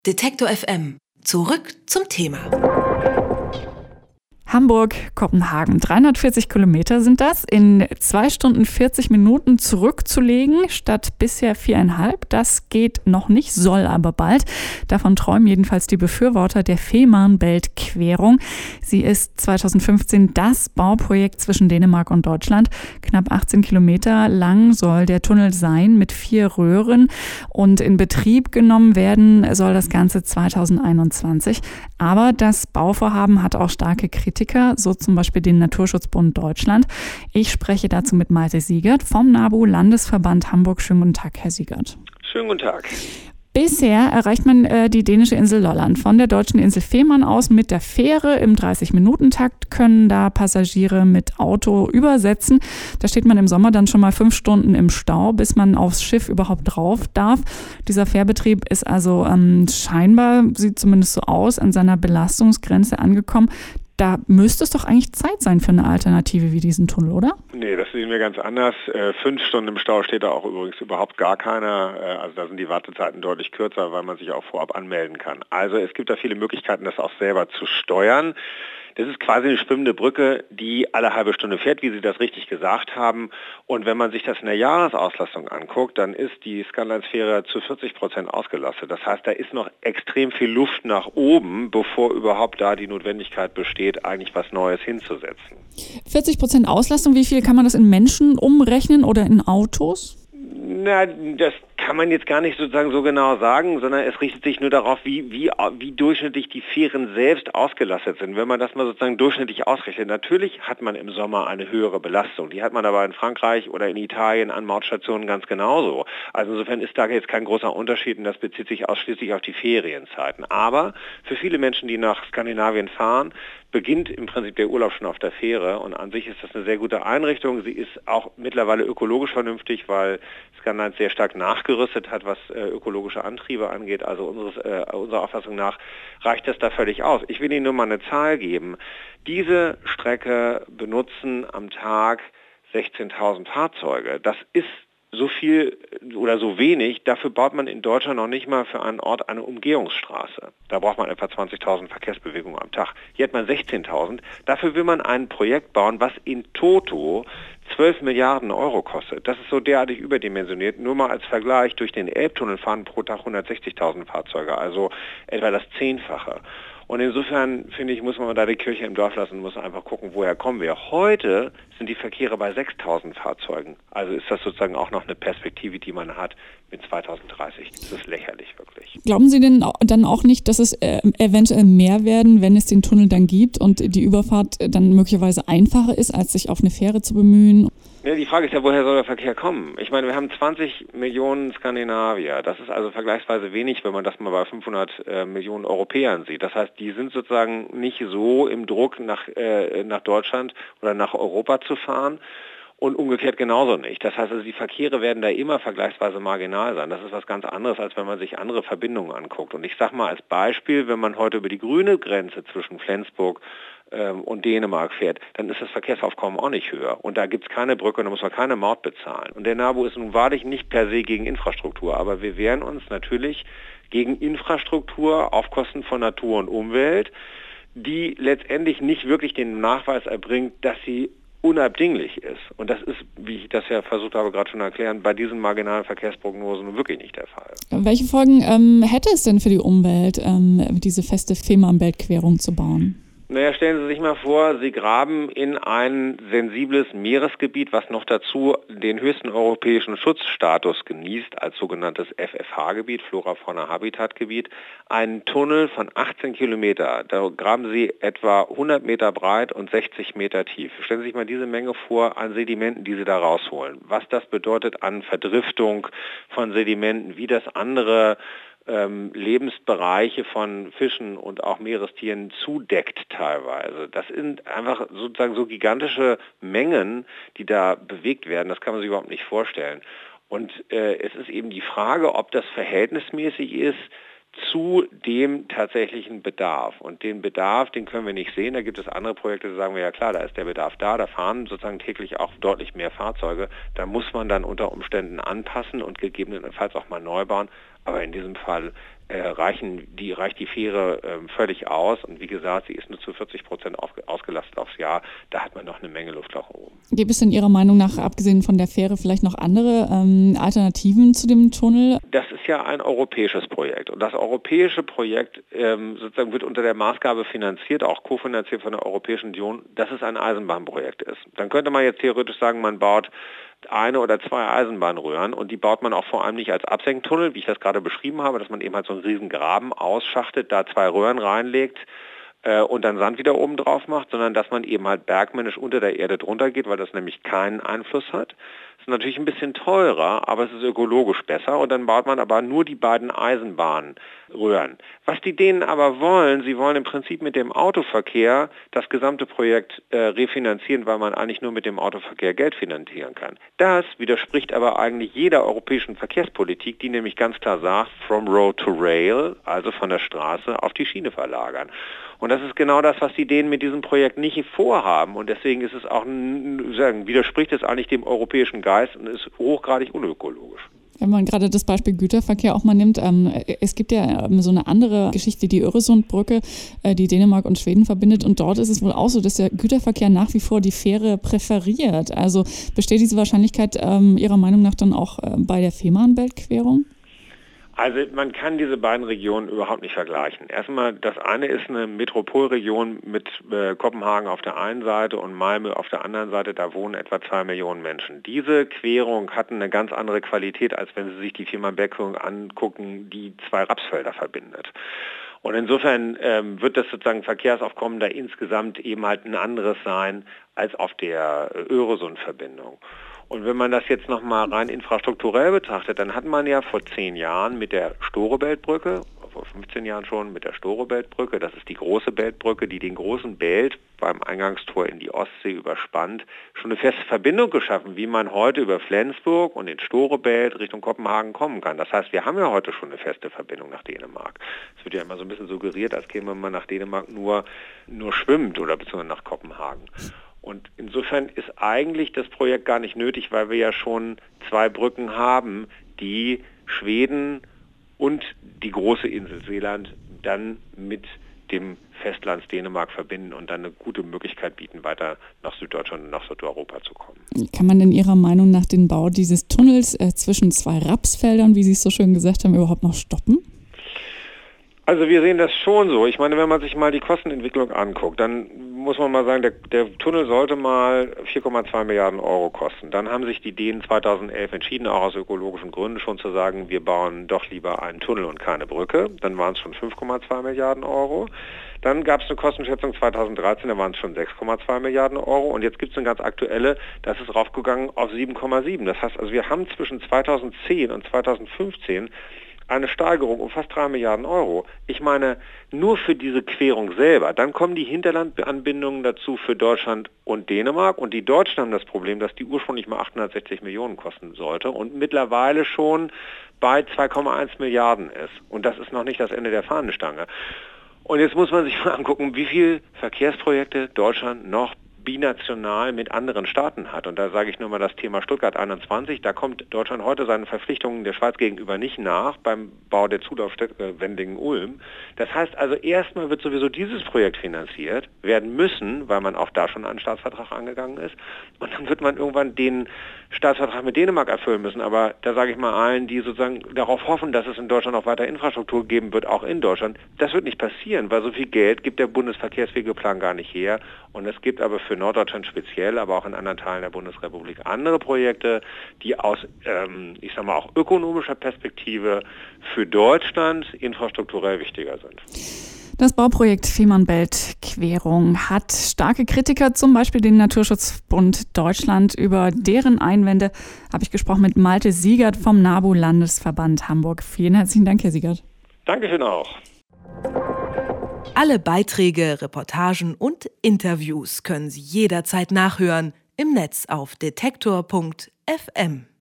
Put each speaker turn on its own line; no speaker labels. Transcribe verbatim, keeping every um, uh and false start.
Detektor F M. Zurück zum Thema.
Hamburg, Kopenhagen. dreihundertvierzig Kilometer sind das. In zwei Stunden vierzig Minuten zurückzulegen, statt bisher viereinhalb. Das geht noch nicht, soll aber bald. Davon träumen jedenfalls die Befürworter der Fehmarnbelt-Querung. Sie ist zweitausendfünfzehn das Bauprojekt zwischen Dänemark und Deutschland. Knapp achtzehn Kilometer lang soll der Tunnel sein mit vier Röhren. Und in Betrieb genommen werden soll das Ganze zweitausendeinundzwanzig. Aber das Bauvorhaben hat auch starke Kritik. So zum Beispiel den Naturschutzbund Deutschland. Ich spreche dazu mit Malte Siegert vom NABU Landesverband Hamburg. Schönen guten Tag, Herr Siegert.
Schönen guten Tag.
Bisher erreicht man äh, die dänische Insel Lolland von der deutschen Insel Fehmarn aus mit der Fähre. Im dreißig-Minuten-Takt können da Passagiere mit Auto übersetzen. Da steht man im Sommer dann schon mal fünf Stunden im Stau, bis man aufs Schiff überhaupt drauf darf. Dieser Fährbetrieb ist also ähm, scheinbar, sieht zumindest so aus, an seiner Belastungsgrenze angekommen. Da müsste es doch eigentlich Zeit sein für eine Alternative wie diesen Tunnel, oder?
Nee, das sehen wir ganz anders. Äh, fünf Stunden im Stau steht da auch übrigens überhaupt gar keiner. Äh, also da sind die Wartezeiten deutlich kürzer, weil man sich auch vorab anmelden kann. Also es gibt da viele Möglichkeiten, das auch selber zu steuern. Das ist quasi eine schwimmende Brücke, die alle halbe Stunde fährt, wie Sie das richtig gesagt haben. Und wenn man sich das in der Jahresauslastung anguckt, dann ist die Skandalsphäre zu vierzig Prozent ausgelastet. Das heißt, da ist noch extrem viel Luft nach oben, bevor überhaupt da die Notwendigkeit besteht, eigentlich was Neues hinzusetzen.
vierzig Prozent Auslastung, wie viel kann man das in Menschen umrechnen oder in Autos?
Na, das kann man jetzt gar nicht sozusagen so genau sagen, sondern es richtet sich nur darauf, wie, wie, wie durchschnittlich die Fähren selbst ausgelastet sind. Wenn man das mal sozusagen durchschnittlich ausrechnet, natürlich hat man im Sommer eine höhere Belastung. Die hat man aber in Frankreich oder in Italien an Mautstationen ganz genauso. Also insofern ist da jetzt kein großer Unterschied und das bezieht sich ausschließlich auf die Ferienzeiten. Aber für viele Menschen, die nach Skandinavien fahren, beginnt im Prinzip der Urlaub schon auf der Fähre und an sich ist das eine sehr gute Einrichtung. Sie ist auch mittlerweile ökologisch vernünftig, weil Skandinavien sehr stark nachgerüstet hat, was äh, ökologische Antriebe angeht. Also unseres, äh, unserer Auffassung nach reicht das da völlig aus. Ich will Ihnen nur mal eine Zahl geben. Diese Strecke benutzen am Tag sechzehntausend Fahrzeuge. Das ist so viel oder so wenig, dafür baut man in Deutschland noch nicht mal für einen Ort eine Umgehungsstraße. Da braucht man etwa zwanzigtausend Verkehrsbewegungen am Tag. Hier hat man sechzehntausend. Dafür will man ein Projekt bauen, was in toto zwölf Milliarden Euro kostet. Das ist so derartig überdimensioniert. Nur mal als Vergleich, durch den Elbtunnel fahren pro Tag hundertsechzigtausend Fahrzeuge, also etwa das Zehnfache. Und insofern, finde ich, muss man da die Kirche im Dorf lassen und muss einfach gucken, woher kommen wir. Heute sind die Verkehre bei sechstausend Fahrzeugen. Also ist das sozusagen auch noch eine Perspektive, die man hat mit zweitausenddreißig. Das ist lächerlich, wirklich.
Glauben Sie denn dann auch nicht, dass es äh, eventuell mehr werden, wenn es den Tunnel dann gibt und die Überfahrt dann möglicherweise einfacher ist, als sich auf eine Fähre zu bemühen?
Ja, die Frage ist ja, woher soll der Verkehr kommen? Ich meine, wir haben zwanzig Millionen Skandinavier. Das ist also vergleichsweise wenig, wenn man das mal bei fünfhundert äh, Millionen Europäern sieht. Das heißt, die sind sozusagen nicht so im Druck, nach, äh, nach Deutschland oder nach Europa zu fahren. Und umgekehrt genauso nicht. Das heißt also, die Verkehre werden da immer vergleichsweise marginal sein. Das ist was ganz anderes, als wenn man sich andere Verbindungen anguckt. Und ich sage mal als Beispiel, wenn man heute über die grüne Grenze zwischen Flensburg ähm, und Dänemark fährt, dann ist das Verkehrsaufkommen auch nicht höher. Und da gibt es keine Brücke, da muss man keine Maut bezahlen. Und der NABU ist nun wahrlich nicht per se gegen Infrastruktur, aber wir wehren uns natürlich gegen Infrastruktur auf Kosten von Natur und Umwelt, die letztendlich nicht wirklich den Nachweis erbringt, dass sie unabdinglich ist. Und das ist, wie ich das ja versucht habe gerade schon zu erklären, bei diesen marginalen Verkehrsprognosen wirklich nicht der Fall.
Welche Folgen ähm, hätte es denn für die Umwelt, ähm, diese feste Fehmarnbelt-Querung zu bauen?
Naja, stellen Sie sich mal vor, Sie graben in ein sensibles Meeresgebiet, was noch dazu den höchsten europäischen Schutzstatus genießt, als sogenanntes F F H-Gebiet, Flora-Fauna-Habitat-Gebiet, einen Tunnel von achtzehn Kilometer. Da graben Sie etwa hundert Meter breit und sechzig Meter tief. Stellen Sie sich mal diese Menge vor an Sedimenten, die Sie da rausholen. Was das bedeutet an Verdriftung von Sedimenten, wie das andere Ähm, Lebensbereiche von Fischen und auch Meerestieren zudeckt teilweise. Das sind einfach sozusagen so gigantische Mengen, die da bewegt werden. Das kann man sich überhaupt nicht vorstellen. Und äh, es ist eben die Frage, ob das verhältnismäßig ist zu dem tatsächlichen Bedarf. Und den Bedarf, den können wir nicht sehen. Da gibt es andere Projekte, da sagen wir, ja klar, da ist der Bedarf da, da fahren sozusagen täglich auch deutlich mehr Fahrzeuge. Da muss man dann unter Umständen anpassen und gegebenenfalls auch mal neu bauen. Aber in diesem Fall äh, reichen die, reicht die Fähre äh, völlig aus. Und wie gesagt, sie ist nur zu vierzig Prozent auf, ausgelastet aufs Jahr. Da hat man noch eine Menge Luft nach oben.
Gibt es denn Ihrer Meinung nach, abgesehen von der Fähre, vielleicht noch andere ähm, Alternativen zu dem Tunnel?
Das ist ja ein europäisches Projekt. Und das europäische Projekt ähm, sozusagen wird unter der Maßgabe finanziert, auch kofinanziert von der Europäischen Union, dass es ein Eisenbahnprojekt ist. Dann könnte man jetzt theoretisch sagen, man baut eine oder zwei Eisenbahnröhren und die baut man auch vor allem nicht als Absenktunnel, wie ich das gerade beschrieben habe, dass man eben halt so einen riesen Graben ausschachtet, da zwei Röhren reinlegt äh, und dann Sand wieder oben drauf macht, sondern dass man eben halt bergmännisch unter der Erde drunter geht, weil das nämlich keinen Einfluss hat. Das ist natürlich ein bisschen teurer, aber es ist ökologisch besser und dann baut man aber nur die beiden Eisenbahnröhren. Was die Dänen aber wollen, sie wollen im Prinzip mit dem Autoverkehr das gesamte Projekt äh, refinanzieren, weil man eigentlich nur mit dem Autoverkehr Geld finanzieren kann. Das widerspricht aber eigentlich jeder europäischen Verkehrspolitik, die nämlich ganz klar sagt, from road to rail, also von der Straße auf die Schiene verlagern. Und das ist genau das, was die Dänen mit diesem Projekt nicht vorhaben. Und deswegen ist es auch, sagen, widerspricht es eigentlich dem europäischen Geist und ist hochgradig unökologisch.
Wenn man gerade das Beispiel Güterverkehr auch mal nimmt, ähm, es gibt ja ähm, so eine andere Geschichte, die Öresundbrücke, äh, die Dänemark und Schweden verbindet. Und dort ist es wohl auch so, dass der Güterverkehr nach wie vor die Fähre präferiert. Also besteht diese Wahrscheinlichkeit ähm, Ihrer Meinung nach dann auch äh, bei der Fehmarnbelt-Querung?
Also man kann diese beiden Regionen überhaupt nicht vergleichen. Erstmal, das eine ist eine Metropolregion mit äh, Kopenhagen auf der einen Seite und Malmö auf der anderen Seite. Da wohnen etwa zwei Millionen Menschen. Diese Querung hat eine ganz andere Qualität, als wenn Sie sich die Fehmarnbelt-Querung angucken, die zwei Rapsfelder verbindet. Und insofern ähm, wird das sozusagen Verkehrsaufkommen da insgesamt eben halt ein anderes sein als auf der Öresundverbindung. Und wenn man das jetzt nochmal rein infrastrukturell betrachtet, dann hat man ja vor zehn Jahren mit der Storebeltbrücke, vor fünfzehn Jahren schon mit der Storebeltbrücke, das ist die große Beltbrücke, die den großen Belt beim Eingangstor in die Ostsee überspannt, schon eine feste Verbindung geschaffen, wie man heute über Flensburg und den Storebelt Richtung Kopenhagen kommen kann. Das heißt, wir haben ja heute schon eine feste Verbindung nach Dänemark. Es wird ja immer so ein bisschen suggeriert, als käme man nach Dänemark nur, nur schwimmt oder beziehungsweise nach Kopenhagen. Und insofern ist eigentlich das Projekt gar nicht nötig, weil wir ja schon zwei Brücken haben, die Schweden und die große Insel Seeland dann mit dem Festland Dänemark verbinden und dann eine gute Möglichkeit bieten, weiter nach Süddeutschland und nach Südeuropa zu kommen.
Kann man denn Ihrer Meinung nach den Bau dieses Tunnels äh, zwischen zwei Rapsfeldern, wie Sie es so schön gesagt haben, überhaupt noch stoppen?
Also wir sehen das schon so. Ich meine, wenn man sich mal die Kostenentwicklung anguckt, dann muss man mal sagen, der, der Tunnel sollte mal vier Komma zwei Milliarden Euro kosten. Dann haben sich die Dänen zweitausendelf entschieden, auch aus ökologischen Gründen schon zu sagen, wir bauen doch lieber einen Tunnel und keine Brücke. Dann waren es schon fünf Komma zwei Milliarden Euro. Dann gab es eine Kostenschätzung zweitausenddreizehn, da waren es schon sechs Komma zwei Milliarden Euro. Und jetzt gibt es eine ganz aktuelle, das ist raufgegangen auf sieben Komma sieben. Das heißt, also wir haben zwischen zweitausendzehn und zweitausendfünfzehn eine Steigerung um fast drei Milliarden Euro. Ich meine, nur für diese Querung selber. Dann kommen die Hinterlandanbindungen dazu für Deutschland und Dänemark. Und die Deutschen haben das Problem, dass die ursprünglich mal achthundertsechzig Millionen kosten sollte und mittlerweile schon bei zwei Komma eins Milliarden ist. Und das ist noch nicht das Ende der Fahnenstange. Und jetzt muss man sich mal angucken, wie viele Verkehrsprojekte Deutschland noch binational mit anderen Staaten hat. Und da sage ich nur mal das Thema Stuttgart einundzwanzig. Da kommt Deutschland heute seinen Verpflichtungen der Schweiz gegenüber nicht nach beim Bau der Zulaufstätte Wendingen-Ulm. Das heißt also, erstmal wird sowieso dieses Projekt finanziert werden müssen, weil man auch da schon einen Staatsvertrag angegangen ist. Und dann wird man irgendwann den Staatsvertrag mit Dänemark erfüllen müssen. Aber da sage ich mal allen, die sozusagen darauf hoffen, dass es in Deutschland auch weiter Infrastruktur geben wird, auch in Deutschland, das wird nicht passieren, weil so viel Geld gibt der Bundesverkehrswegeplan gar nicht her. Und es gibt aber für Norddeutschland speziell, aber auch in anderen Teilen der Bundesrepublik andere Projekte, die aus, ähm, ich sag mal, auch ökonomischer Perspektive für Deutschland infrastrukturell wichtiger sind.
Das Bauprojekt Fehmarnbelt-Querung hat starke Kritiker, zum Beispiel den Naturschutzbund Deutschland. Über deren Einwände habe ich gesprochen mit Malte Siegert vom NABU-Landesverband Hamburg. Vielen herzlichen Dank, Herr Siegert.
Dankeschön auch.
Alle Beiträge, Reportagen und Interviews können Sie jederzeit nachhören im Netz auf detektor punkt f m.